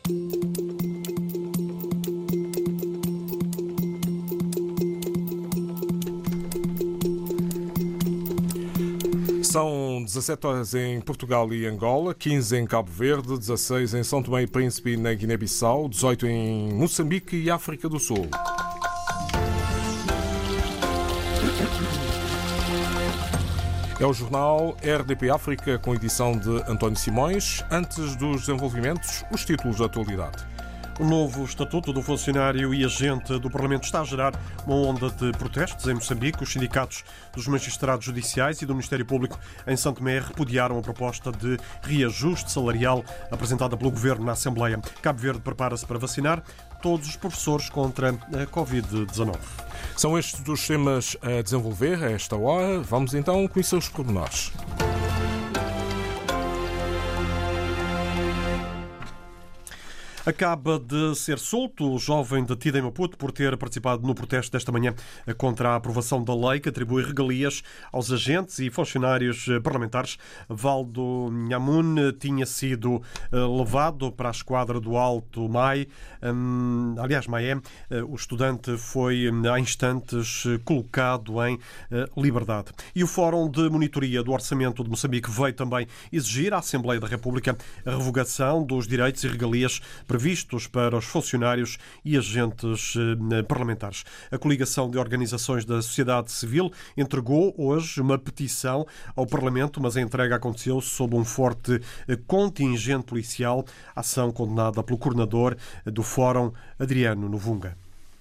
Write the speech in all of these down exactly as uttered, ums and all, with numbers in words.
São dezassete horas em Portugal e Angola, quinze em Cabo Verde, dezasseis em São Tomé e Príncipe e na Guiné-Bissau, dezoito em Moçambique e África do Sul. É o jornal R D P África com edição de António Simões. Antes dos desenvolvimentos, os títulos da atualidade. O novo Estatuto do Funcionário e Agente do Parlamento está a gerar uma onda de protestos em Moçambique. Os sindicatos dos magistrados judiciais e do Ministério Público em São Tomé repudiaram a proposta de reajuste salarial apresentada pelo Governo na Assembleia. Cabo Verde prepara-se para vacinar todos os professores contra a covid dezenove. São estes os temas a desenvolver a esta hora. Vamos então conhecer os pormenores. Acaba de ser solto o jovem detido em Maputo por ter participado no protesto desta manhã contra a aprovação da lei que atribui regalias aos agentes e funcionários parlamentares. Valdo Nhamun tinha sido levado para a esquadra do Alto Mai. Aliás, Maé, o estudante foi há instantes colocado em liberdade. E o Fórum de Monitoria do Orçamento de Moçambique veio também exigir à Assembleia da República a revogação dos direitos e regalias previstos para os funcionários e agentes parlamentares. A coligação de organizações da sociedade civil entregou hoje uma petição ao Parlamento, mas a entrega aconteceu sob um forte contingente policial, ação condenada pelo coordenador do Fórum, Adriano Novunga.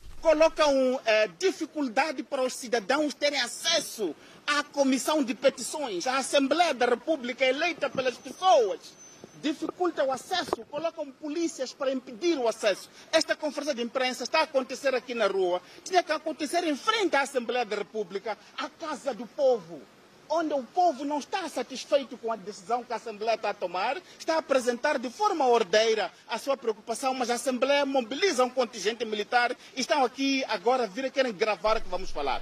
Colocam eh, dificuldade para os cidadãos terem acesso à Comissão de Petições, à Assembleia da República eleita pelas pessoas. Dificulta o acesso, colocam polícias para impedir o acesso. Esta conferência de imprensa está a acontecer aqui na rua, tinha que acontecer em frente à Assembleia da República, a Casa do Povo, onde o povo não está satisfeito com a decisão que a Assembleia está a tomar, está a apresentar de forma ordeira a sua preocupação, mas a Assembleia mobiliza um contingente militar e estão aqui agora, vir querem gravar o que vamos falar.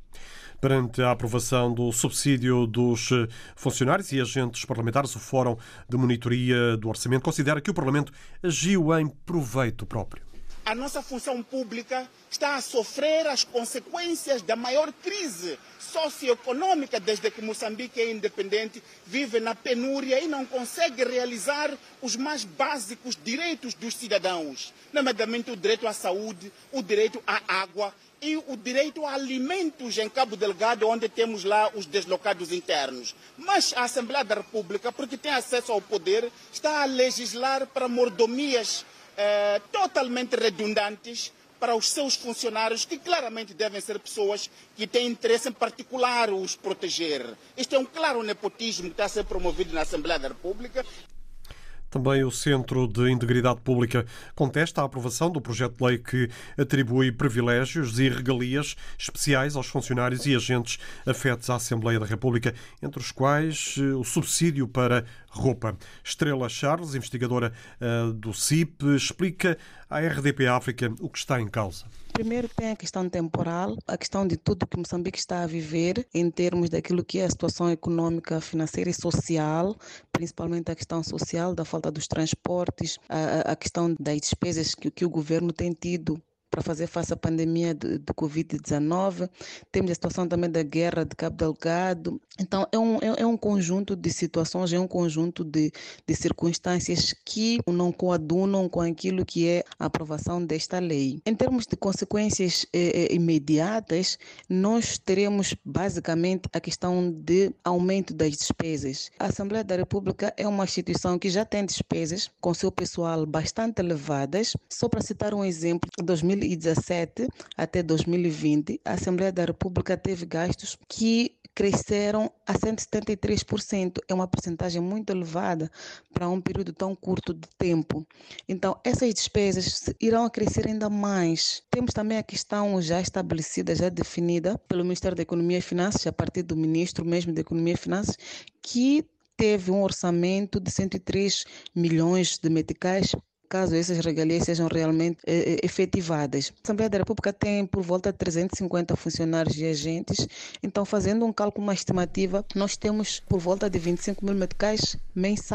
Perante a aprovação do subsídio dos funcionários e agentes parlamentares, o Fórum de Monitoria do Orçamento considera que o Parlamento agiu em proveito próprio. A nossa função pública está a sofrer as consequências da maior crise socioeconômica desde que Moçambique é independente, vive na penúria e não consegue realizar os mais básicos direitos dos cidadãos, nomeadamente o direito à saúde, o direito à água e o direito a alimentos em Cabo Delgado, onde temos lá os deslocados internos. Mas a Assembleia da República, porque tem acesso ao poder, está a legislar para mordomias eh, totalmente redundantes para os seus funcionários, que claramente devem ser pessoas que têm interesse em particular os proteger. Isto é um claro nepotismo que está a ser promovido na Assembleia da República. Também o Centro de Integridade Pública contesta a aprovação do projeto de lei que atribui privilégios e regalias especiais aos funcionários e agentes afetos à Assembleia da República, entre os quais o subsídio para roupa. Estrela Charles, investigadora do C I P, explica à R D P África o que está em causa. Primeiro tem a questão temporal, a questão de tudo que Moçambique está a viver em termos daquilo que é a situação econômica, financeira e social, principalmente a questão social, da falta dos transportes, a, a questão das despesas que, que o governo tem tido para fazer face à pandemia de, de covid dezenove. Temos a situação também da guerra de Cabo Delgado. Então, é um, é, é um conjunto de situações, é um conjunto de, de circunstâncias que não coadunam com aquilo que é a aprovação desta lei. Em termos de consequências eh, imediatas, nós teremos basicamente a questão de aumento das despesas. A Assembleia da República é uma instituição que já tem despesas com seu pessoal bastante elevadas. Só para citar um exemplo, em dois mil e dezassete até dois mil e vinte, a Assembleia da República teve gastos que cresceram a cento e setenta e três por cento. É uma percentagem muito elevada para um período tão curto de tempo. Então, essas despesas irão crescer ainda mais. Temos também a questão já estabelecida, já definida pelo Ministério da Economia e Finanças, a partir do Ministro mesmo da Economia e Finanças, que teve um orçamento de cento e três milhões de meticais caso essas regalias sejam realmente eh, efetivadas. A Assembleia da República tem por volta de trezentos e cinquenta funcionários e agentes, então fazendo um cálculo, uma estimativa, nós temos por volta de vinte e cinco mil meticais mensal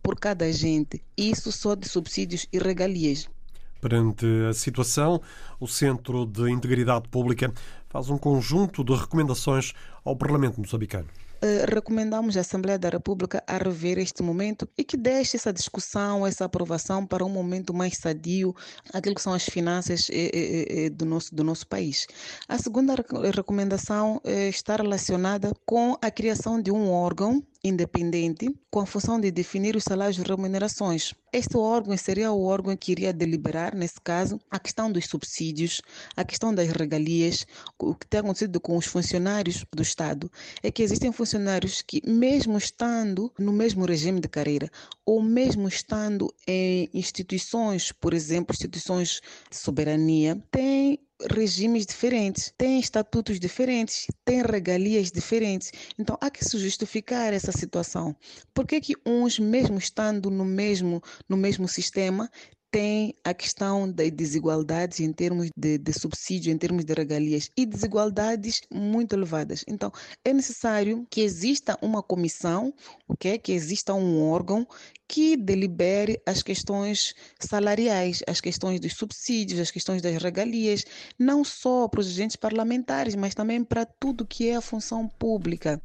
por cada agente, isso só de subsídios e regalias. Perante a situação, o Centro de Integridade Pública faz um conjunto de recomendações ao Parlamento moçambicano. Uh, recomendamos à Assembleia da República a rever este momento e que deixe essa discussão, essa aprovação para um momento mais sadio, aquilo que são as finanças eh, eh, do, nosso, do nosso país. A segunda recomendação eh, está relacionada com a criação de um órgão independente com a função de definir os salários e remunerações. Este órgão seria o órgão que iria deliberar, nesse caso, a questão dos subsídios, a questão das regalias. O que tem acontecido com os funcionários do Estado é que existem funcionários que, mesmo estando no mesmo regime de carreira, ou mesmo estando em instituições, por exemplo, instituições de soberania, têm regimes diferentes, têm estatutos diferentes, têm regalias diferentes. Então, há que se justificar essa situação. Por que que uns, mesmo estando no mesmo, no mesmo sistema, tem a questão das desigualdades em termos de, de subsídio, em termos de regalias e desigualdades muito elevadas. Então, é necessário que exista uma comissão, okay? Que exista um órgão que delibere as questões salariais, as questões dos subsídios, as questões das regalias, não só para os agentes parlamentares, mas também para tudo que é a função pública.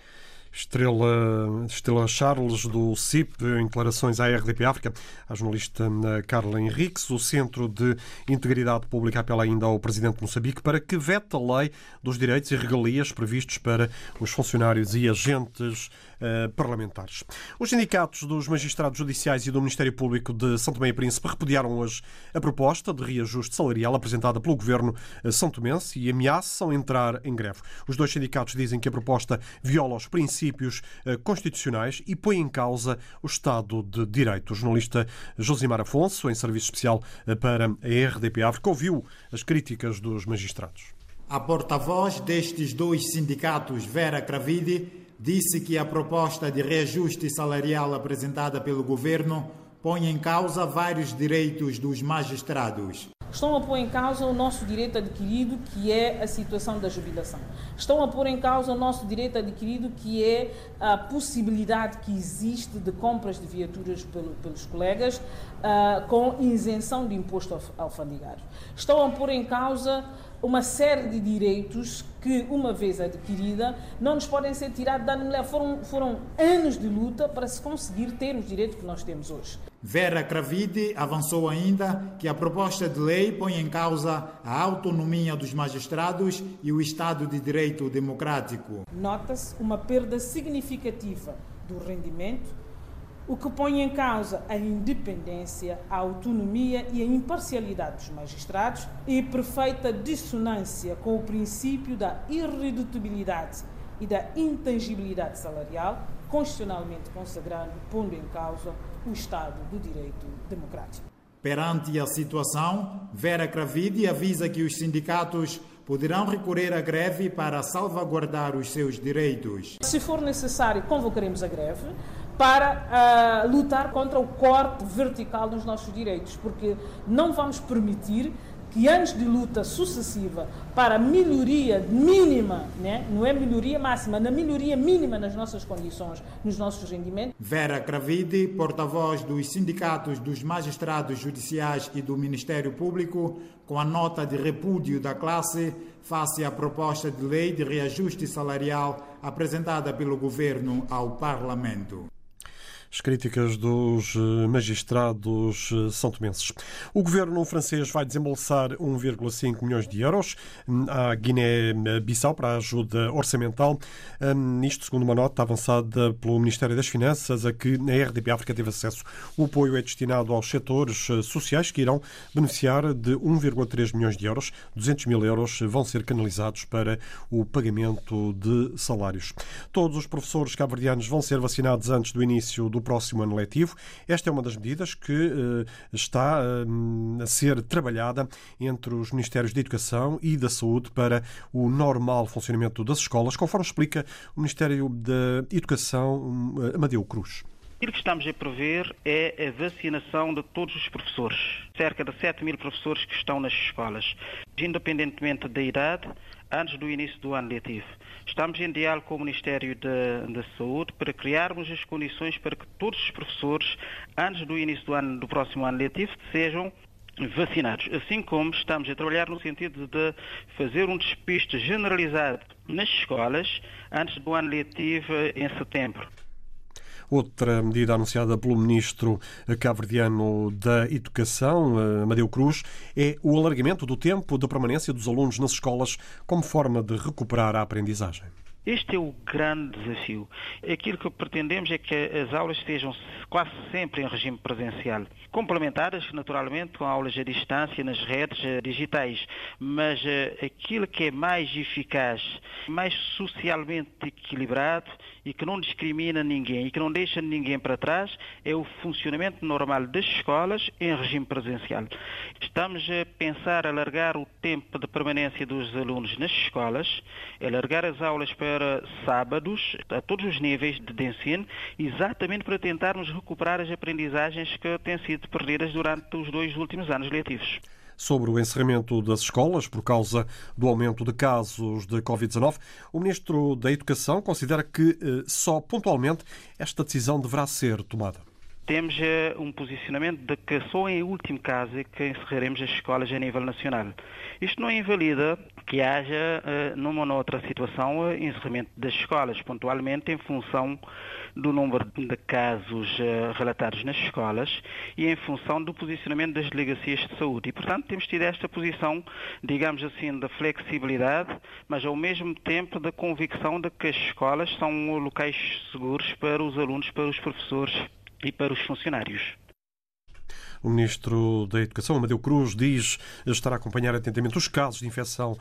Estrela, Estrela Charles, do C I P, em declarações à R D P África, a jornalista Carla Henriques. O Centro de Integridade Pública apela ainda ao Presidente de Moçambique para que vete a lei dos direitos e regalias previstos para os funcionários e agentes uh, parlamentares. Os sindicatos dos magistrados judiciais e do Ministério Público de São Tomé e Príncipe repudiaram hoje a proposta de reajuste salarial apresentada pelo Governo são tomense e ameaçam entrar em greve. Os dois sindicatos dizem que a proposta viola os princípios princípios constitucionais e põe em causa o Estado de Direito. O jornalista Josimar Afonso, em serviço especial para a R D P África, ouviu as críticas dos magistrados. A porta-voz destes dois sindicatos, Vera Cravide, disse que a proposta de reajuste salarial apresentada pelo governo põe em causa vários direitos dos magistrados. Estão a pôr em causa o nosso direito adquirido, que é a situação da jubilação. Estão a pôr em causa o nosso direito adquirido, que é a possibilidade que existe de compras de viaturas pelo, pelos colegas uh, com isenção de imposto alfandegário. Estão a pôr em causa uma série de direitos que, uma vez adquirida, não nos podem ser tirados da mulher. Foram, foram anos de luta para se conseguir ter os direitos que nós temos hoje. Vera Cravide avançou ainda que a proposta de lei põe em causa a autonomia dos magistrados e o Estado de Direito democrático. Nota-se uma perda significativa do rendimento, o que põe em causa a independência, a autonomia e a imparcialidade dos magistrados e perfeita dissonância com o princípio da irredutibilidade e da intangibilidade salarial, constitucionalmente consagrado, pondo em causa o Estado do Direito democrático. Perante a situação, Vera Cravide avisa que os sindicatos poderão recorrer à greve para salvaguardar os seus direitos. Se for necessário, convocaremos a greve para uh, lutar contra o corte vertical dos nossos direitos, porque não vamos permitir que anos de luta sucessiva para a melhoria mínima, né? Não é melhoria máxima, na melhoria mínima nas nossas condições, nos nossos rendimentos. Vera Cravide, porta-voz dos sindicatos dos magistrados judiciais e do Ministério Público, com a nota de repúdio da classe face à proposta de lei de reajuste salarial apresentada pelo Governo ao Parlamento. As críticas dos magistrados são-tomenses. O governo francês vai desembolsar um vírgula cinco milhões de euros à Guiné-Bissau para a ajuda orçamental. Isto segundo uma nota avançada pelo Ministério das Finanças, a que a R D P África teve acesso. O apoio é destinado aos setores sociais que irão beneficiar de um vírgula três milhões de euros. duzentos mil euros vão ser canalizados para o pagamento de salários. Todos os professores cabo-verdianos vão ser vacinados antes do início do próximo ano letivo. Esta é uma das medidas que uh, está uh, a ser trabalhada entre os Ministérios da Educação e da Saúde para o normal funcionamento das escolas, conforme explica o Ministério da Educação, uh, Amadeu Cruz. O que estamos a prever é a vacinação de todos os professores, cerca de sete mil professores que estão nas escolas. Independentemente da idade, antes do início do ano letivo. Estamos em diálogo com o Ministério da, da Saúde para criarmos as condições para que todos os professores, antes do início do, ano, do próximo ano letivo, sejam vacinados. Assim como estamos a trabalhar no sentido de fazer um despiste generalizado nas escolas antes do ano letivo em setembro. Outra medida anunciada pelo ministro cabo-verdiano da Educação, Amadeu Cruz, é o alargamento do tempo de permanência dos alunos nas escolas como forma de recuperar a aprendizagem. Este é o grande desafio. Aquilo que pretendemos é que as aulas estejam quase sempre em regime presencial, complementadas naturalmente com aulas à distância nas redes digitais, mas aquilo que é mais eficaz, mais socialmente equilibrado e que não discrimina ninguém e que não deixa ninguém para trás é o funcionamento normal das escolas em regime presencial. Estamos a pensar alargar o tempo de permanência dos alunos nas escolas, alargar as aulas para para sábados, a todos os níveis de ensino, exatamente para tentarmos recuperar as aprendizagens que têm sido perdidas durante os dois últimos anos letivos. Sobre o encerramento das escolas por causa do aumento de casos de covid dezanove, o Ministro da Educação considera que só pontualmente esta decisão deverá ser tomada. Temos uh, um posicionamento de que só em último caso é que encerraremos as escolas a nível nacional. Isto não invalida que haja, uh, numa ou noutra situação, uh, encerramento das escolas, pontualmente em função do número de casos uh, relatados nas escolas e em função do posicionamento das delegacias de saúde. E, portanto, temos tido esta posição, digamos assim, de flexibilidade, mas ao mesmo tempo da convicção de que as escolas são locais seguros para os alunos, para os professores e para os funcionários. O Ministro da Educação, Amadeu Cruz, diz estar a acompanhar atentamente os casos de infecção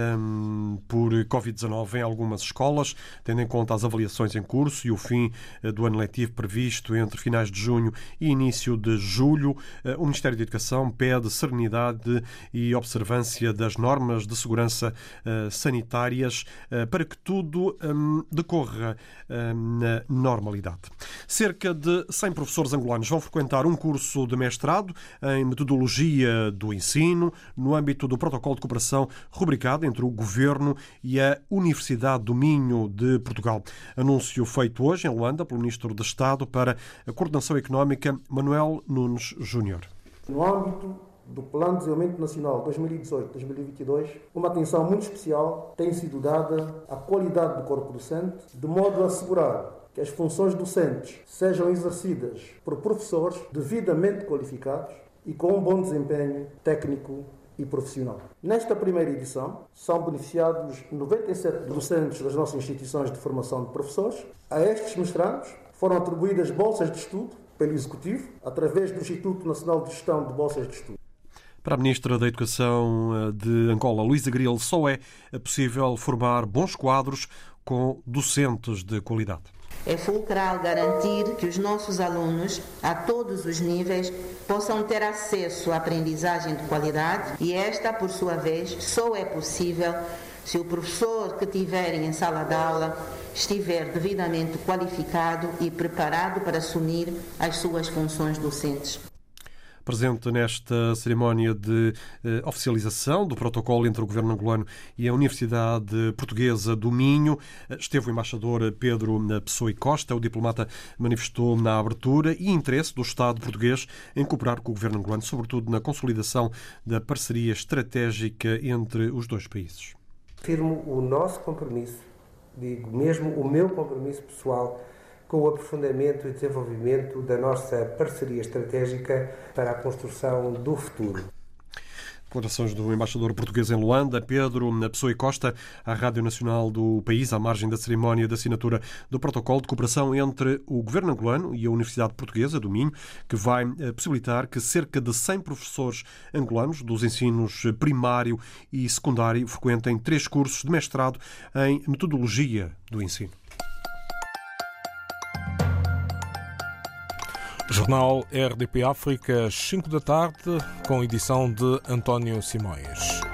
um, por covid dezanove em algumas escolas, tendo em conta as avaliações em curso e o fim do ano letivo previsto entre finais de junho e início de julho. O Ministério da Educação pede serenidade e observância das normas de segurança uh, sanitárias uh, para que tudo um, decorra um, na normalidade. Cerca de cem professores angolanos vão frequentar um curso de mestrado em metodologia do ensino, no âmbito do protocolo de cooperação rubricado entre o Governo e a Universidade do Minho de Portugal. Anúncio feito hoje em Luanda pelo Ministro de Estado para a Coordenação Económica, Manuel Nunes Júnior. No âmbito do Plano de Desenvolvimento Nacional dois mil e dezoito a dois mil e vinte e dois, uma atenção muito especial tem sido dada à qualidade do corpo docente, de modo a assegurar que as funções docentes sejam exercidas por professores devidamente qualificados e com um bom desempenho técnico e profissional. Nesta primeira edição, são beneficiados noventa e sete docentes das nossas instituições de formação de professores. A estes mestrandos foram atribuídas bolsas de estudo pelo Executivo, através do Instituto Nacional de Gestão de Bolsas de Estudo. Para a Ministra da Educação de Angola, Luísa Grilo, só é possível formar bons quadros com docentes de qualidade. É fulcral garantir que os nossos alunos, a todos os níveis, possam ter acesso à aprendizagem de qualidade e esta, por sua vez, só é possível se o professor que tiverem em sala de aula estiver devidamente qualificado e preparado para assumir as suas funções docentes. Presente nesta cerimónia de eh, oficialização do protocolo entre o Governo angolano e a Universidade Portuguesa do Minho, esteve o embaixador Pedro Pessoa e Costa. O diplomata manifestou na abertura e interesse do Estado português em cooperar com o Governo angolano, sobretudo na consolidação da parceria estratégica entre os dois países. Afirmo o nosso compromisso, digo mesmo o meu compromisso pessoal, com o aprofundamento e desenvolvimento da nossa parceria estratégica para a construção do futuro. Declarações do embaixador português em Luanda, Pedro Pessoa e Costa, à Rádio Nacional do país, à margem da cerimónia de assinatura do protocolo de cooperação entre o Governo angolano e a Universidade Portuguesa do Minho, que vai possibilitar que cerca de cem professores angolanos dos ensinos primário e secundário frequentem três cursos de mestrado em metodologia do ensino. Jornal R D P África, cinco da tarde, com edição de António Simões.